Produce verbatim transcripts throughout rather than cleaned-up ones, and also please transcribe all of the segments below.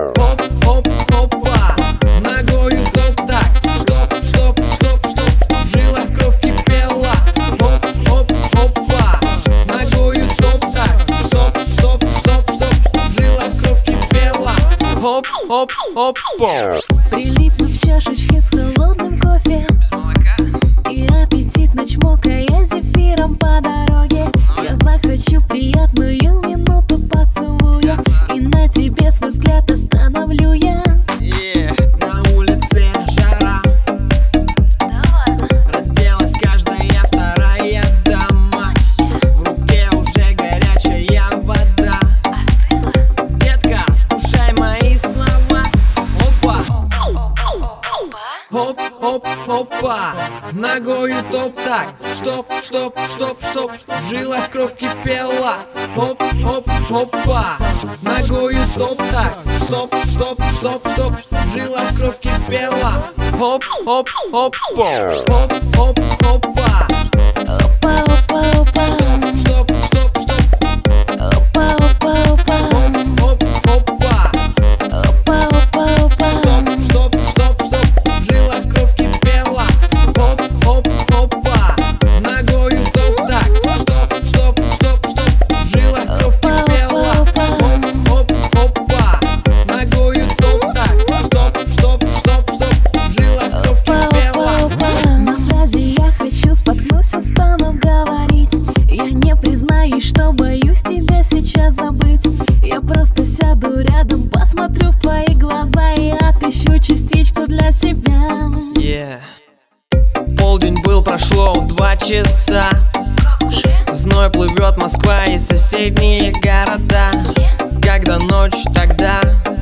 Хоп, хоп, хопа, ногою топ так. Стоп, стоп, стоп, стоп, в жилах кровь кипела. Хоп, хоп, хопа, ногою топ так. Стоп, стоп, стоп, стоп, в жилах кровь кипела. Хоп, хоп, хопа. Прилипну в чашечке с холодным кофе, Без молока? и аппетитно чмокая зефиром по дороге. Я захочу приятную минуту поцелуя, и на тебе свой взгляд остановлю я. Yeah. На улице жара, Да ладно, разделась каждая вторая дама. В руке уже горячая вода. остыла? Детка, вкушай мои слова. Опа, Опа. хоп, хоп, хопа, ногою топ так. Стоп, стоп, стоп, стоп, в жилах кровь кипела. Хоп, хоп, хопа, ногою топ так. Стоп, стоп, стоп, стоп, в жилах кровь кипела. Хоп, хоп, хопа, хоп, хоп, хопа. Опа, опа, опа. Стоп, стоп, стоп, Опа, опа, опа. хоп, хопа. Опа, опа, опа. Стоп, стоп, стоп, в жилах кровь кипела. Хоп, хоп, хопа, ногою топ так. Стоп, стоп, стоп, стоп, в жилах кровь кипела. Хоп, хоп, хопа, ногою топ так. Стоп, стоп, стоп, стоп, в жилах кровь кипела. На фразе «я хочу» споткнусь, устану говорить. Я не признаюсь, что боюсь тебя сейчас забыть. Я просто сяду рядом, посмотрю в твои глаза и отыщу частичку для себя. Yeah. Полдень был, прошло два часа. Как уже? Зной плывет Москва и соседние города. Когда ночь, тогда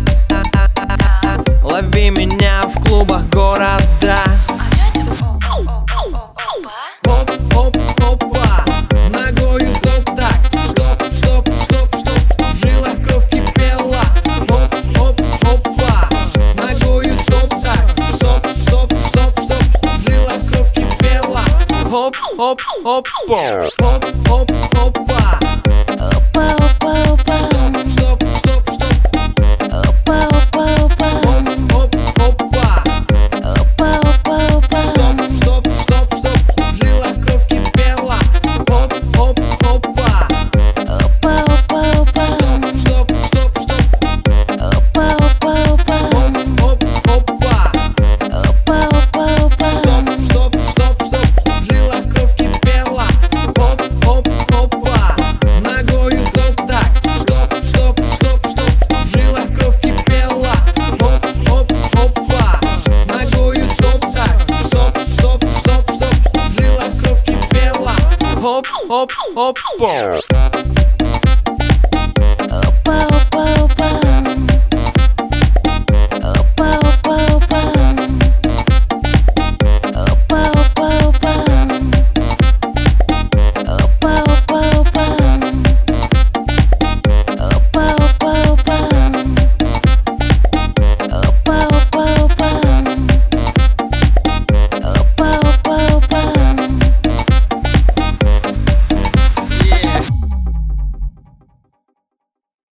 лови меня в клубах города. Опять? Опа. Хоп, хоп, хопа, ногою топ так. Стоп, стоп, стоп, стоп, в жилах кровь кипела. Хоп, хоп, хопа, ногою топ так. Стоп, стоп, стоп, стоп, в жилах кровь кипела. Хоп, хоп, хопа, хоп, хоп, хопа. Опа, опа, опа. Стоп, стоп, стоп, Опа, опа, опа. хоп, хопа. Опа, опа, опа. Стоп, стоп, стоп, в жилах кровь кипела. Хоп, хоп, хопа. Опа, опа, опа. Стоп, стоп, стоп, Опа, опа, опа. хоп, хопа. Опа, опа, опа. Стоп, стоп, стоп, в жилах кровь кипела. Хоп, хоп, хопа, ногою топ так. Стоп, стоп, стоп, стоп, в жилах кровь кипела. Хоп, хоп, хопа, ногою топ так. Стоп, стоп, стоп, стоп, в жилах кровь кипела. Хоп, хоп, хопа.